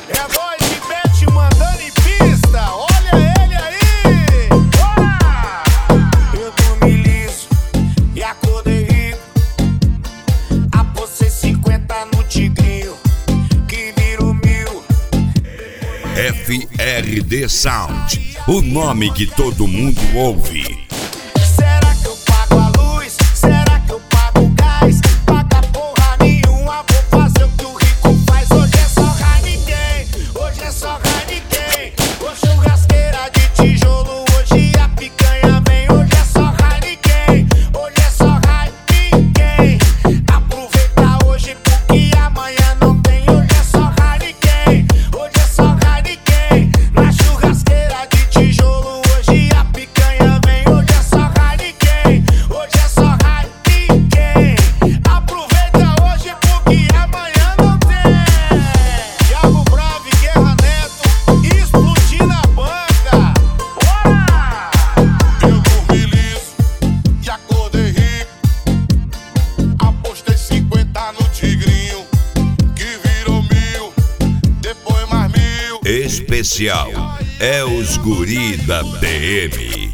É voz de Bete mandando em pista. Olha ele aí. Bora! Eu dormi liso e acordei rico. Apostei 50 no tigrinho que virou 1000. FRD Sound, o nome que todo mundo ouve. Será que eu pago a luz? Será que eu pago o gás? Paga porra nenhuma, vou fazer o que o rico faz. Hoje é só Heineken, hoje é só Heineken. Hoje churrasqueira de tijolo, hoje a picanha vem. Hoje é só Heineken, hoje é só Heineken. Aproveita hoje porque amanhã não tem. Hoje é só Heineken, hoje é só Heineken. Na churrasqueira de tijolo, hoje a picanha vem. Hoje é só Heineken, hoje é só Heineken. Aproveita hoje porque amanhã não tem. Thiago Bravo e Guerra Neto explodindo a banca. Bora! Eu dormi liso e acordei rico. Apostei 50 no tigrinho que virou 1000. Depois mais 1000. Especial é os guri da PM.